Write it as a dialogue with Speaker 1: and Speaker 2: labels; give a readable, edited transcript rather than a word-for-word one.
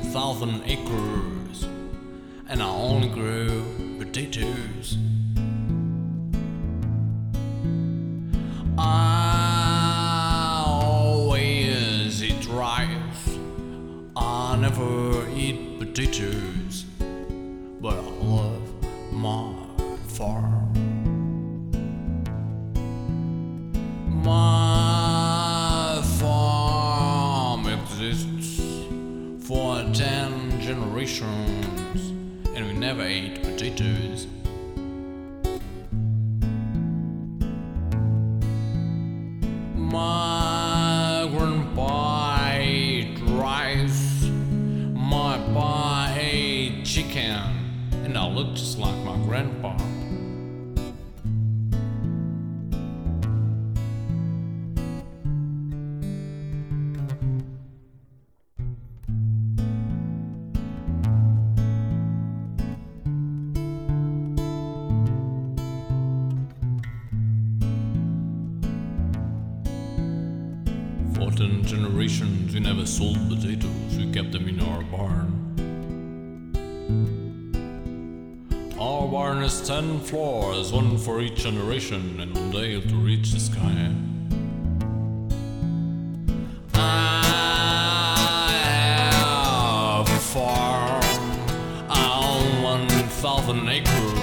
Speaker 1: 1,000 acres, and I only grew potatoes. I always eat rice. I never eat potatoes, but I love my farm. My farm exists for 10 generations, and we never ate potatoes. My grandpa ate rice, my pa ate chicken, and I look just like my grandpa. For 10 generations we never sold potatoes, we kept them in our barn. Our barn is 10 floors, one for each generation, and one day it'll reach the sky. I have a farm, I own 1,000 acres,